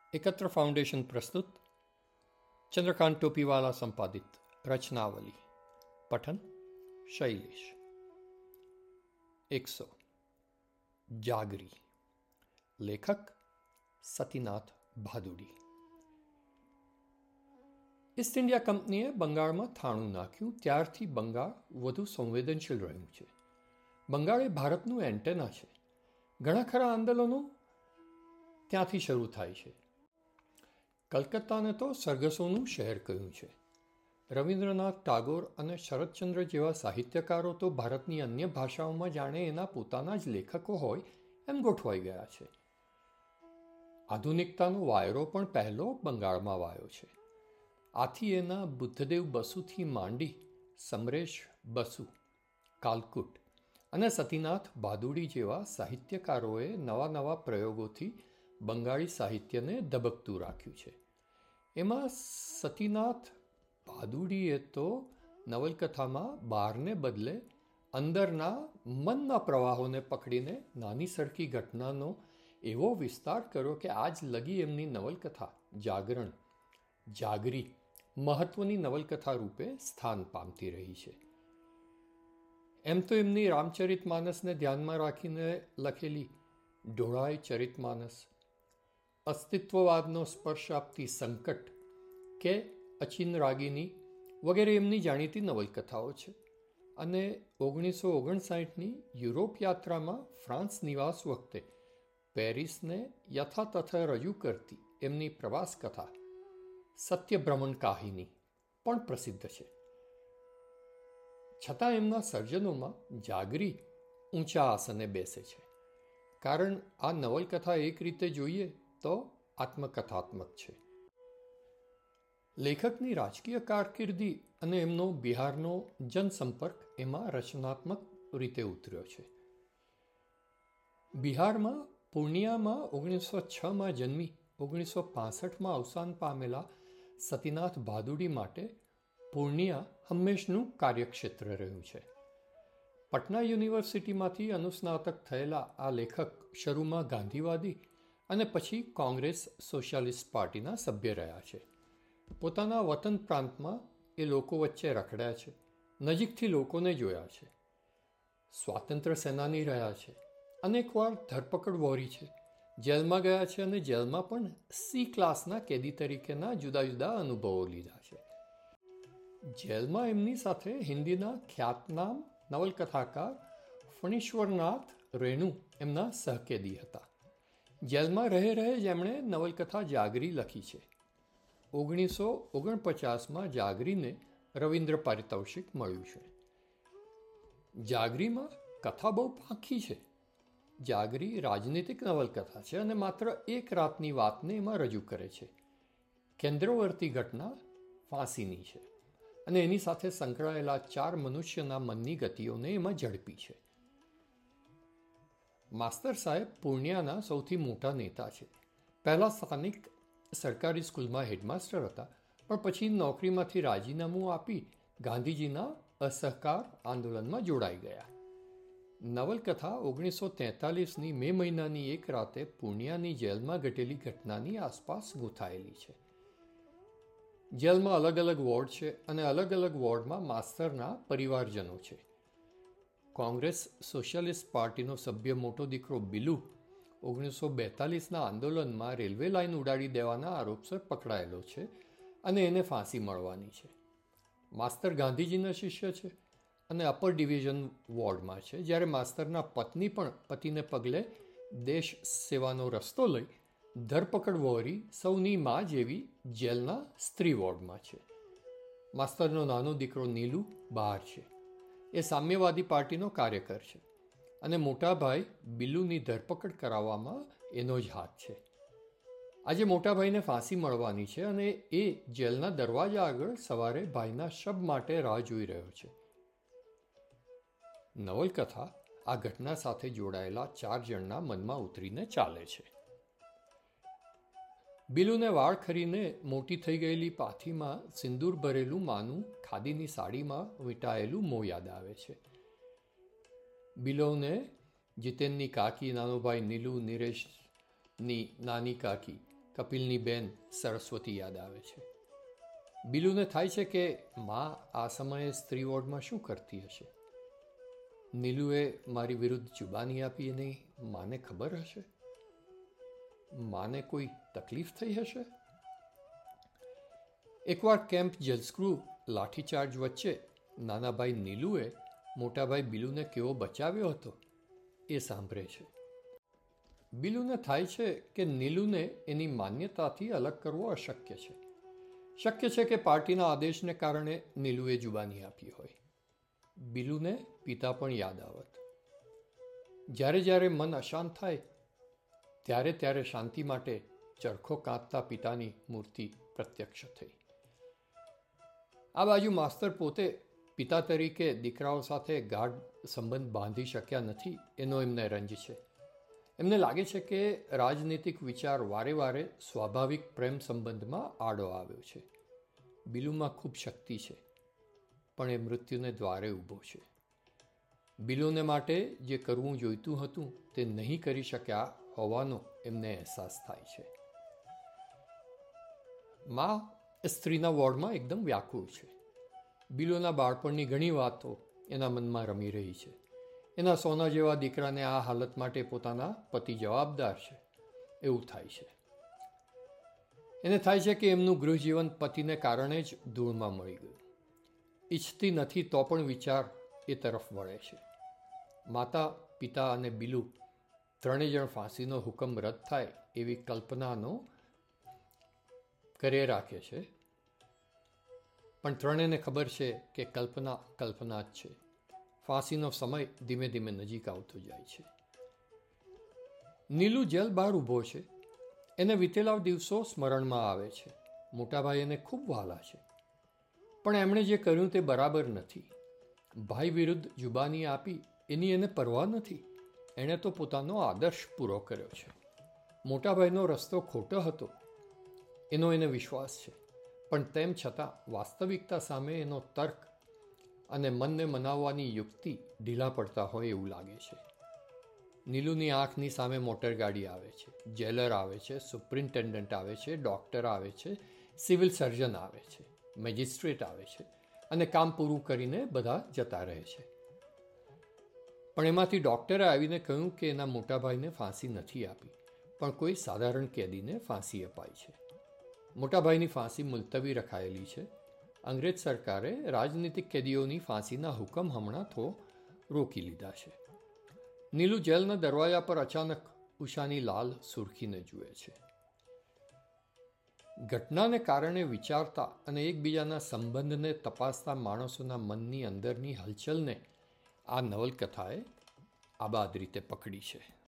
एकत्र फाउंडेशन प्रस्तुत चंद्रकांत टोपीवाला संपादित रचनावली। पठन शैलेश। 100 जागरी। लेखक સતીનાથ ભાદુડી। ઈસ્ટ ઇન્ડિયા કંપનીએ બંગાળમાં થાણું નાખ્યું ત્યારથી બંગાળ વધુ સંવેદનશીલ રહ્યું છે। બંગાળ એ ભારતનું એન્ટેના છે। ઘણા ખરા આંદોલનો ત્યાંથી શરૂ થાય છે। કલકત્તાને તો સરઘસોનું શહેર કહ્યું છે। રવિન્દ્રનાથ ટાગોર અને શરદચંદ્ર જેવા સાહિત્યકારો તો ભારતની અન્ય ભાષાઓમાં જાણે એના પોતાના જ લેખકો હોય એમ ગોઠવાઈ ગયા છે। આધુનિકતાનો વાયરો પણ પહેલો બંગાળમાં વાયો છે। આથી એના બુદ્ધદેવ બસુથી માંડી સમરેશ બસુ, કાલકુટ અને સતીનાથ ભાદુડી જેવા સાહિત્યકારોએ નવા નવા પ્રયોગોથી બંગાળી સાહિત્યને ધબકતું રાખ્યું છે। એમાં સતીનાથ ભાદુડીએ તો નવલકથામાં બહારને બદલે અંદરના મનના પ્રવાહોને પકડીને નાની સરખી ઘટનાનો એવો વિસ્તાર કર્યો કે આજ લગી એમની નવલકથા જાગરણ, જાગરી મહત્વની નવલકથા રૂપે સ્થાન પામતી રહી છે। એમ તો એમની રામચરિતમાનસને ધ્યાનમાં રાખીને લખેલી ઢોળાય ચરિતમાનસ, અસ્તિત્વવાદનો સ્પર્શ આપતી સંકટ કે અચિન રાગીની વગેરે એમની જાણીતી નવલકથાઓ છે અને 1959ની યુરોપ યાત્રામાં ફ્રાન્સ નિવાસ વખતે પેરિસને યથાતથ રજૂ કરતી એમની પ્રવાસ કથા સત્યભ્રમણ કાહિની પણ પ્રસિદ્ધ છે। છતાં એમના સર્જનોમાં જાગરી ઊંચા આસને બેસે છે, કારણ આ નવલકથા એક રીતે જોઈએ તો આત્મકથાત્મક છે। લેખકની રાજકીય કારકિર્દી અને એમનો બિહારનો જનસંપર્ક એમાં રચનાત્મક રીતે ઉતર્યો છે। બિહારમાં પૂર્ણિયામાં 1906માં જન્મી 1965માં અવસાન પામેલા સતીનાથ ભાદુડી માટે પૂર્ણિયા હંમેશનું કાર્યક્ષેત્ર રહ્યું છે। પટના યુનિવર્સિટીમાંથી અનુસ્નાતક થયેલા આ લેખક શરૂમાં ગાંધીવાદી અને પછી કોંગ્રેસ સોશિયાલિસ્ટ પાર્ટીના સભ્ય રહ્યા છે। પોતાના વતન પ્રાંતમાં એ લોકો વચ્ચે રખડ્યા છે, નજીકથી લોકોને જોયા છે, સ્વાતંત્ર્ય સેનાની રહ્યા છે, અનેકવાર ધરપકડ વહોરી છે, જેલમાં ગયા છે અને જેલમાં પણ સી ક્લાસના કેદી તરીકેના જુદા જુદા અનુભવો લીધા છે। જેલમાં એમની સાથે હિન્દીના ખ્યાતનામ નવલકથાકાર ફણીશ્વરનાથ રેણુ એમના સહકેદી હતા। જેલમાં રહે જ એમણે નવલકથા જાગરી લખી છે। 1949માં જાગરીને રવિન્દ્ર પારિતોષિક મળ્યું છે। જાગરીમાં કથા બહુ પાંખી છે। જાગરી રાજનીતિક નવલકથા છે અને માત્ર એક રાતની વાતને એમાં રજૂ કરે છે। કેન્દ્રવર્તી ઘટના ફાંસીની છે અને એની સાથે સંકળાયેલા 4 મનુષ્યના મનની ગતિઓને એમાં ઝડપી છે। માસ્તર સાહેબ પૂર્ણિયાના સૌથી મોટા નેતા છે। પહેલાં સ્થાનિક સરકારી સ્કૂલમાં હેડમાસ્ટર હતા, પણ પછી નોકરીમાંથી રાજીનામું આપી ગાંધીજીના અસહકાર આંદોલનમાં જોડાઈ ગયા। નવલકથા 1943ની મે મહિનાની એક રાતે પૂર્ણિયાની જેલમાં ઘટેલી ઘટનાની આસપાસ ગૂંથાયેલી છે। જેલમાં અલગ અલગ વોર્ડ છે અને અલગ અલગ વોર્ડમાં માસ્તરના પરિવારજનો છે। કોંગ્રેસ સોશિયાલિસ્ટ પાર્ટીનો સભ્ય મોટો દીકરો બિલુ 1942ના આંદોલનમાં રેલવે લાઇન ઉડાડી દેવાના આરોપસર પકડાયેલો છે અને એને ફાંસી મળવાની છે। માસ્તર ગાંધીજીના શિષ્ય છે અને અપર ડિવિઝન વોર્ડમાં છે, જ્યારે માસ્તરના પત્ની પણ પતિને પગલે દેશ સેવાનો રસ્તો લઈ ધરપકડ વહોરી સૌની માં જેવી જેલના સ્ત્રી વોર્ડમાં છે। માસ્તરનો નાનો દીકરો નીલુ બહાર છે। એ સામ્યવાદી પાર્ટીનો કાર્યકર છે અને મોટા ભાઈ બિલ્લુની ધરપકડ કરાવવામાં એનો જ હાથ છે। આજે મોટા ભાઈને ફાંસી મળવાની છે અને એ જેલના દરવાજા આગળ સવારે ભાઈના શબ માટે રાહ જોઈ રહ્યો છે। નવલકથા આ ઘટના સાથે જોડાયેલા 4 જણના મનમાં ઉતરીને ચાલે છે। બિલુને વાળ ખરીને મોટી થઈ ગયેલી પાથીમાં સિંદૂર ભરેલું માનું ખાદીની સાડીમાં વીંટાયેલું મોં યાદ આવે છે। બિલોને જીતેનની કાકી, નાનો ભાઈ નીલુ, નિરેશની નાની કાકી કપિલની બેન સરસ્વતી યાદ આવે છે. બિલુને થાય છે કે મા આ સમયે સ્ત્રી વોર્ડમાં શું કરતી હશે. નીલુએ મારી વિરુદ્ધ જુબાની આપી એની માને ખબર હશે. માને કોઈ તકલીફ થઈ હશે. એકવાર કેમ્પ જલસ્ક્રૂ લાઠીચાર્જ વચ્ચે નાના ભાઈ નીલુએ મોટા ભાઈ બિલુને કેવો બચાવ્યો હતો એ સાંભળે છે. બિલુને થાય છે કે નીલુને એની માન્યતાથી અલગ કરવો અશક્ય છે. શક્ય છે કે પાર્ટીના આદેશને કારણે નીલુએ જુબાની આપી હોય. બિલુને પિતા પણ યાદ આવત. જ્યારે જ્યારે મન અશાંત થાય ત્યારે ત્યારે શાંતિ માટે ચરખો કાંતતા પિતાની મૂર્તિ પ્રત્યક્ષ થઈ. આ બાજુ માસ્તર પોતે પિતા તરીકે દીકરાઓ સાથે ગાઢ સંબંધ બાંધી શક્યા નથી એનો એમને રંજ છે. એમને લાગે છે કે રાજનીતિક વિચાર વારે વારે સ્વાભાવિક પ્રેમ સંબંધમાં આડો આવ્યો છે. બિલુમાં ખૂબ શક્તિ છે પણ એ મૃત્યુને દ્વારે ઊભો છે. બિલુને માટે જે કરવું જોઈતું હતું તે નહીં કરી શક્યા હોવાનો એમને અહેસાસ થાય છે. મા સ્ત્રીના વોર્ડમાં એકદમ વ્યાકુળ છે. બિલુના બાળપણની ઘણી વાતો એના મનમાં રમી રહી છે. એના સોના જેવા દીકરાને આ હાલત માટે પોતાના પતિ જવાબદાર છે એવું થાય છે. એને થાય છે કે એમનું ગૃહજીવન પતિને કારણે જ ધૂળમાં મળી ગયું. ઈચ્છતી નથી તો પણ વિચાર એ તરફ વળે છે. માતા પિતા અને બિલુ ત્રણેય જણ ફાંસીનો હુકમ રદ થાય એવી કલ્પનાનો કરે રાખે છે. પણ ત્રણેયને ખબર છે કે કલ્પના કલ્પના જ છે. ફાંસીનો સમય ધીમે ધીમે નજીક આવતો જાય છે. નીલુ જેલ બહાર ઊભો છે. એને વીતેલા દિવસો સ્મરણમાં આવે છે. મોટાભાઈ એને ખૂબ વહાલા છે પણ એમણે જે કર્યું તે બરાબર નથી. ભાઈ વિરુદ્ધ જુબાની આપી એની એને પરવા નથી. એણે તો પોતાનો આદર્શ પૂરો કર્યો છે. મોટાભાઈનો રસ્તો ખોટો હતો એનો એને વિશ્વાસ છે પણ તેમ છતાં વાસ્તવિકતા સામે એનો તર્ક અને મનને મનાવવાની યુક્તિ ઢીલા પડતા હોય એવું લાગે છે. નીલુની આંખની સામે મોટરગાડી આવે છે, જેલર આવે છે, સુપ્રિન્ટેન્ડન્ટ આવે છે, ડૉક્ટર આવે છે, સિવિલ સર્જન આવે છે, મેજિસ્ટ્રેટ આવે છે અને કામ પૂરું કરીને બધા જતા રહે છે. પણ એમાંથી ડૉક્ટરે આવીને કહ્યું કે એના મોટાભાઈને ફાંસી નથી આપી પણ કોઈ સાધારણ કેદીને ફાંસી અપાઈ છે. મોટાભાઈની ફાંસી મુલતવી રખાયેલી છે. અંગ્રેજ સરકારે રાજનીતિક કેદીઓની ફાંસીના હુકમ હમણાં તો રોકી લીધા છે. નીલુ જેલના દરવાજા પર અચાનક ઉષાની લાલ સુરખીને જુએ છે. ઘટનાને કારણે વિચારતા અને એકબીજાના સંબંધને તપાસતા માણસોના મનની અંદરની હલચલને આ નવલકથાએ આબાદ રીતે પકડી છે.